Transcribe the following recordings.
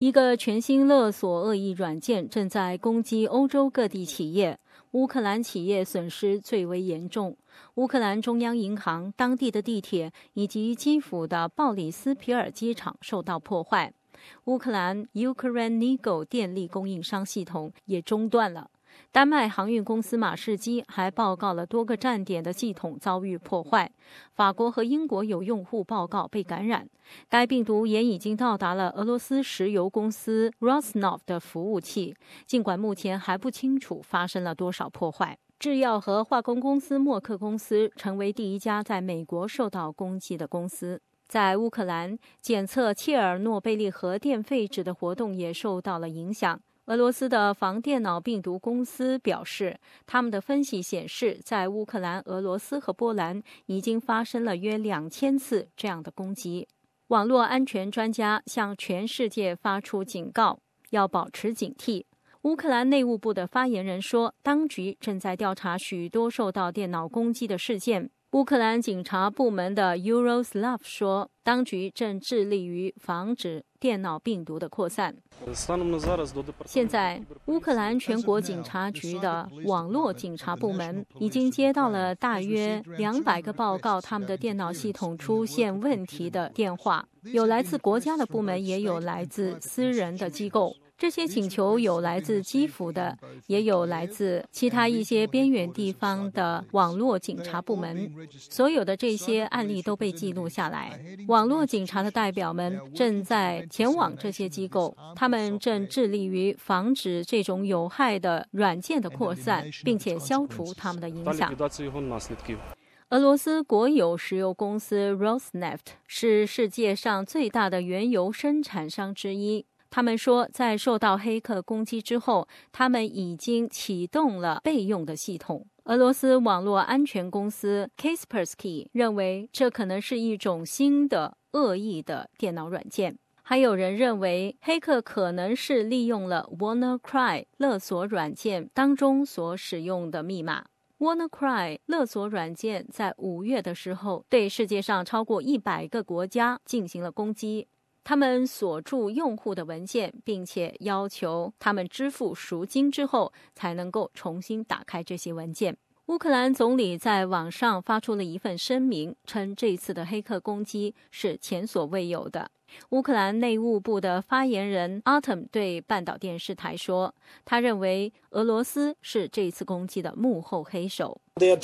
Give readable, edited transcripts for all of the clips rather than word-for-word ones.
一个全新勒索恶意软件正在攻击欧洲各地企业，乌克兰企业损失最为严重。乌克兰中央银行、当地的地铁以及基辅的鲍里斯皮尔机场受到破坏。乌克兰 Ukrenergo 电力供应商系统也中断了。丹麦航运公司马士基还报告了多个站点的系统遭遇破坏。法国和英国有用户报告被感染。该病毒也已经到达了俄罗斯石油公司 Rosneft 的服务器，尽管目前还不清楚发生了多少破坏。制药和化工公司默克公司成为第一家在美国受到攻击的公司。在乌克兰，检测切尔诺贝利核电废纸的活动也受到了影响。俄罗斯的防电脑病毒公司表示，他们的分析显示，在乌克兰、俄罗斯和波兰已经发生了约2000次这样的攻击。网络安全专家向全世界发出警告，要保持警惕。乌克兰内务部的发言人说，当局正在调查许多受到电脑攻击的事件。乌克兰警察部门的 Yaroslav 说，当局正致力于防止电脑病毒的扩散。现在，乌克兰全国警察局的网络警察部门已经接到了大约200个报告他们的电脑系统出现问题的电话，有来自国家的部门，也有来自私人的机构。这些请求有来自基辅的，也有来自其他一些边缘地方的网络警察部门。所有的这些案例都被记录下来。网络警察的代表们正在前往这些机构，他们正致力于防止这种有害的软件的扩散，并且消除它们的影响。俄罗斯国有石油公司 Rosneft 是世界上最大的原油生产商之一。他们说，在受到黑客攻击之后，他们已经启动了备用的系统。俄罗斯网络安全公司 Kaspersky 认为，这可能是一种新的恶意的电脑软件。还有人认为，黑客可能是利用了 WannaCry 勒索软件当中所使用的密码。WannaCry 勒索软件在5月的时候，对世界上超过100个国家进行了攻击。他们锁住用户的文件，并且要求他们支付赎金之后才能够重新打开这些文件。乌克兰总理在网上发出了一份声明，称这次的黑客攻击是前所未有的。乌克兰内务部的发言人 Artem 对半岛电视台说，他认为俄罗斯是这次攻击的幕后黑手。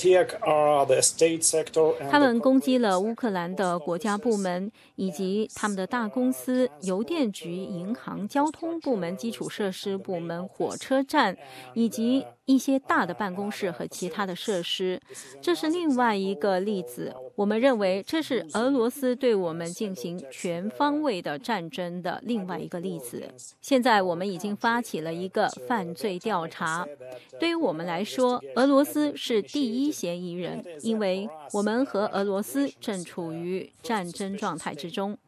他们攻击了乌克兰的国家部门以及他们的大公司、邮电局、银行、交通部门、基础设施部门、火车站以及一些大的办公室和其他的设施。这是另外一个例子。我们认为这是俄罗斯对我们进行全方位的战争的另外一个例子。现在我们已经发起了一个犯罪调查。对于我们来说，俄罗斯是第一嫌疑人，因为我们和俄罗斯正处于战争状态之中。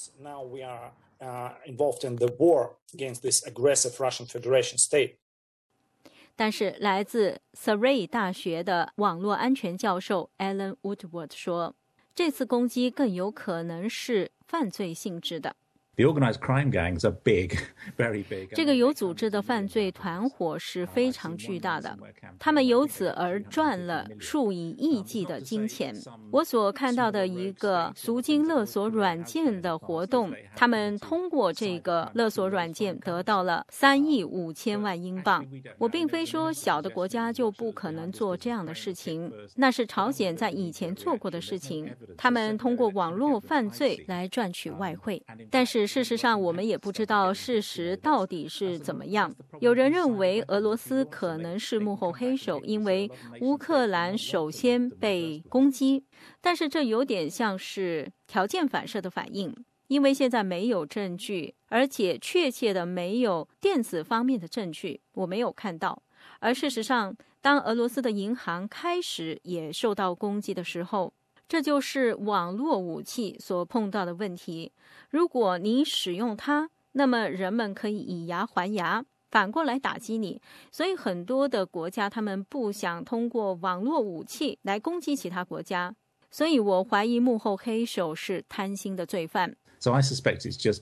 但是来自 Surrey 大学的网络安全教授 Alan Woodward 说，这次攻击更有可能是犯罪性质的。这个有组织的犯罪团伙是非常巨大的，他们由此而赚了数以亿计的金钱。我所看到的一个赎金勒索软件的活动，他们通过这个勒索软件得到了3亿5千万英镑。我并非说小的国家就不可能做这样的事情，那是朝鲜在以前做过的事情。他们通过网络犯罪来赚取外汇，但是事实上我们也不知道事实到底是怎么样。有人认为俄罗斯可能是幕后黑手，因为乌克兰首先被攻击，但是这有点像是条件反射的反应，因为现在没有证据，而且确切的没有电子方面的证据，我没有看到。而事实上，当俄罗斯的银行开始也受到攻击的时候，这就是网络武器所碰到的问题。如果你使用它，那么人们可以以牙还牙，反过来打击你。所以很多的国家他们不想通过网络武器来攻击其他国家。所以我怀疑幕后黑手是贪心的罪犯。 So I suspect it's just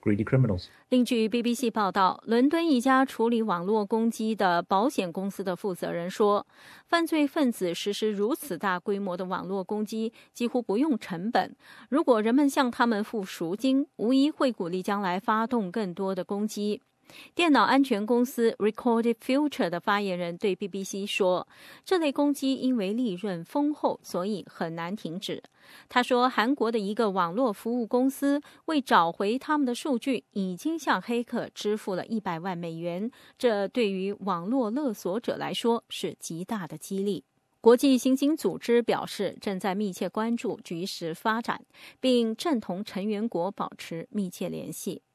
greedy criminals. 另据 BBC 报道，伦敦一家处理网络攻击的保险公司的负责人说，犯罪分子实施如此大规模的网络攻击几乎不用成本，如果人们向他们付赎金，无疑会鼓励将来发动更多的攻击。电脑安全公司 Recorded Future 的发言人对 BBC 说，这类攻击因为利润丰厚，所以很难停止。他说，韩国的一个网络服务公司为找回他们的数据，已经向黑客支付了100万美元，这对于网络勒索者来说是极大的激励。国际刑警组织表示，正在密切关注局势发展，并正同成员国保持密切联系。